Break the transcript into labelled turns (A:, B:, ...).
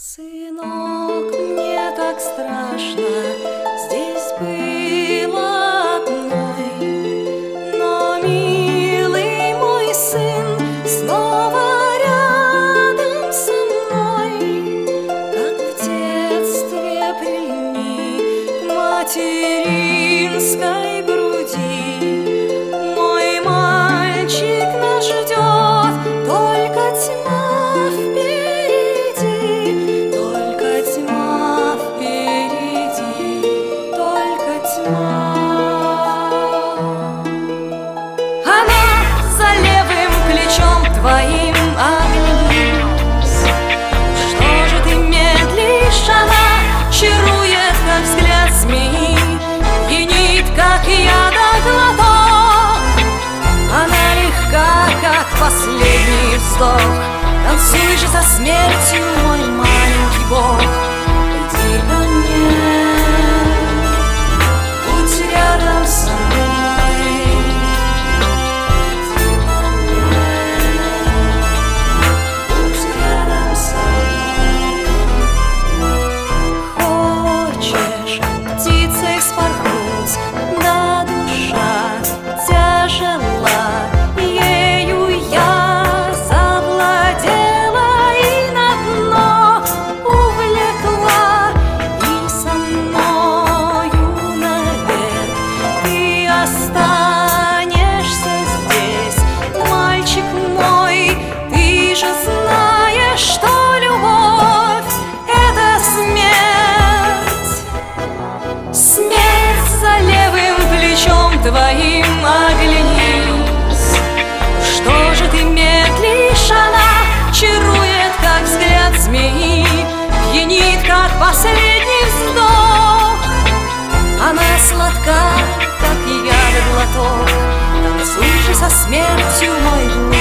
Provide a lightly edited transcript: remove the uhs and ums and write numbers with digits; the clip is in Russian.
A: Сынок, мне так страшно здесь было одной, но, милый мой сын, снова рядом со мной, как в детстве прильни к материнской груди. Мой мальчик нас ждет, только тьма твоим оглянись. Что же ты медлишь? Она чарует, как взгляд змеи, пьянит, как ядоглоток. Она легка, как последний вздох. Танцуй же со смертью, мой маленький бог. Иди ко мне, будь рядом со мной. Останешься здесь, мальчик мой, ты же знаешь, что любовь — это смерть. Смерть за левым плечом твоим, оглянись. Что же ты медлишь? Она чарует, как взгляд змеи, пьянит, как последний вздох. Она сладка, как ядоглоток. Танцуй же со смертью, мой друг.